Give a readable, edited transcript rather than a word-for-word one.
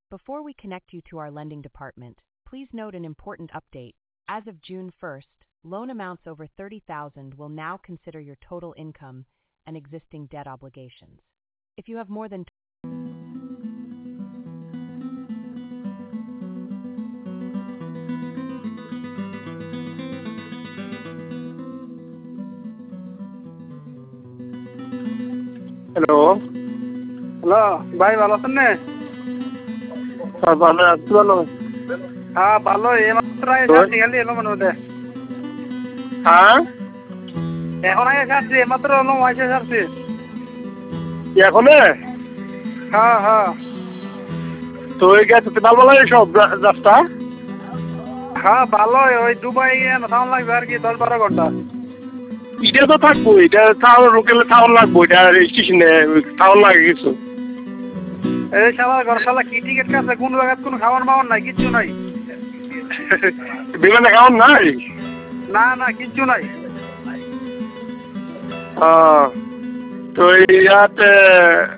Before we connect you to our lending department, please note an important update. As of June 1st, loan amounts over $30,000 will now consider your total income and existing debt obligations. If you have more than hello hello ভাই, ভালো আছেন না? ভালো আছি। ভালো হ্যাঁ ভালো, এইমাত্র খালি এলো মনে হতে। হ্যাঁ এখন আগে কাটছি, এইমাত্র এলো মাইসে ছাড়ছি। এখন হ্যাঁ হ্যাঁ তো ওই গেছে ভালো লাগে সব রাস্তা। হ্যাঁ ভালো, ওই দুবাই থাউন লাগবে আর কি 10-12 ঘন্টা। এটা তো থাকবো, এটা টাউন লোকেলে টাউন লাগবো, এটা স্টেশনে টাউন লাগে কিছু। এই শালা ঘর শালা কি টিকিট কাটছে, কোন জায়গায় কোনো খাবার মাওয়ার নাই, কিচ্ছু নাই। বিমানে খাওয়ার নাই? না না কিচ্ছু নাই। তো ইয়াতে